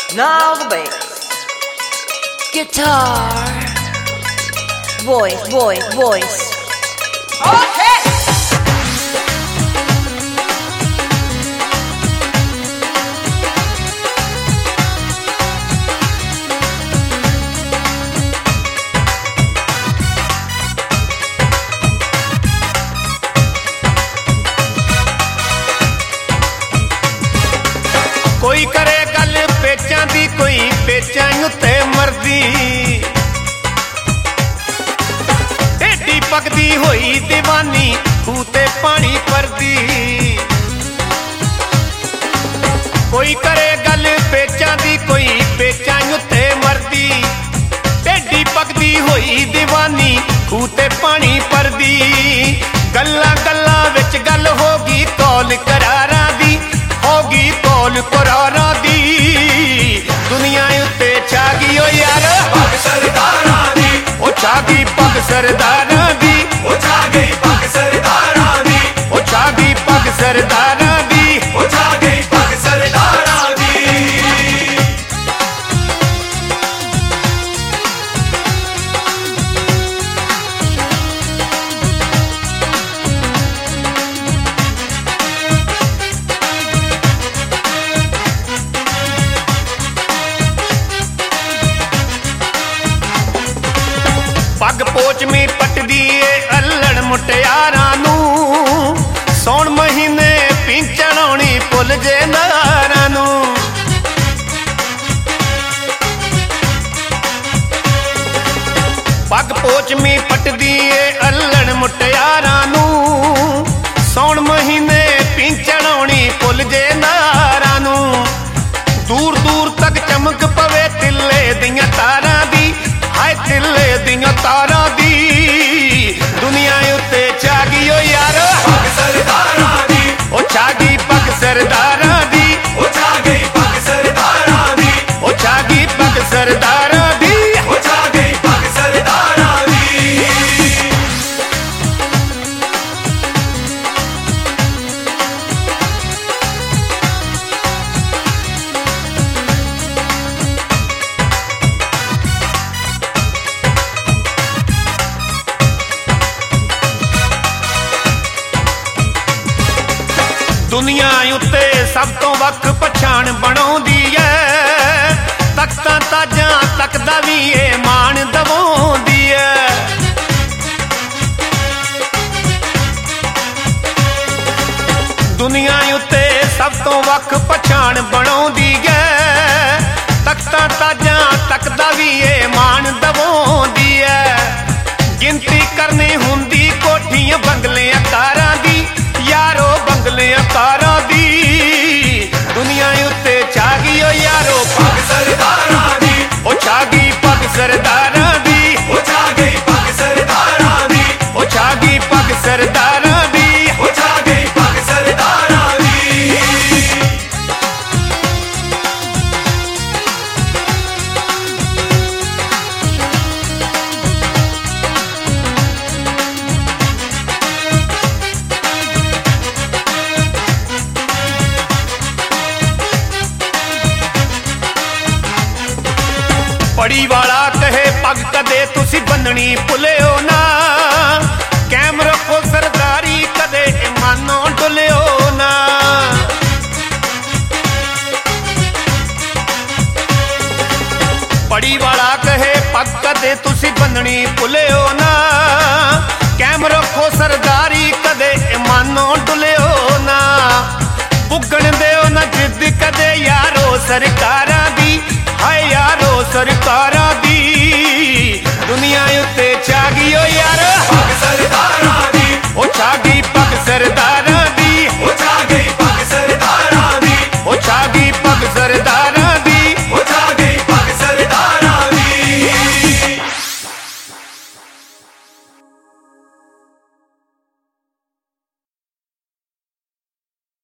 Now the bass, guitar, voice. Okay. कोई करे गल पेचां दी कोई पेचां उत्ते मरदी ढेडी पकदी होई दीवानी खूते पानी परदी कोई करे गल पेचां दी कोई पेचां उत्ते मरदी ढेडी पकदी होई दीवानी खूते पानी परदी गल्लां गल्लां विच गल होगी कौल करारां दी होगी कौल करारां दी दुनिया उत्ते छा गई ओ यार पग सरदारां दी ओ छा गई पग सरदारां दी ओ छा गई पग सरदारां दी ओ छा गई पग सरदारां दी ओ छा गई पग सरदारां दी पग पोच में पटदी ए अल्लड़ मुटियारां नूं सौण महीने पिंचण आउणी भुल जे नारां नूं पग पोच में पटदी ए अल्लड़ मुटियारां नूं सौण महीने पिंचण आउणी भुल जे नारां नूं दूर दूर तक चमक पवे तिल्ले दियां तारां दी हाय तिल्ले दियां तारां दी दुनिया उत्ते छा गई ओ यार पग सरदारां दी ओ छा गई पग सरदारां दी ओ छा गई पग सरदारां दी ओ छा गई पग सरदारां दी ओ छा गई पग सरदारां दी दुनिया उत्ते सब तो वख पछाण बनाउंदी ऐ तख्तां ताजां तकदा भी ए मान दवाउंदी ऐ दुनिया उत्ते सब तो वख पछाण बनाउंदी ऐ तख्तां ताजां तकदा भी ए मान दवाउंदी ऐ गिनती करनी हुंदी कोठियां बंगलियां कारां दी यारो बंगलियां कारां दी दुनिया उत्ते छा गई ओ यारो पग सरदारां दी ओ छा गई पग सरदारां दी ओ छा गई पग सरदारां दी ओ छा गई पग सरदारां दी ओ छा गई पग सरदारां दी पड़ी वाला कहे पग कदे तुसी बन्ननी भुलियो ना कैम रखो सरदारी कदे मानो डुलियो ना पड़ी वाला कहे पग कदे तुसी बन्ननी भुलियो ना कैम रखो सरदारी कदे मानो डुलियो ना पुगण देओ ना जिद कदे यारो सरकारां दी हाय यारो सरकारां दी दुनिया उत्ते छा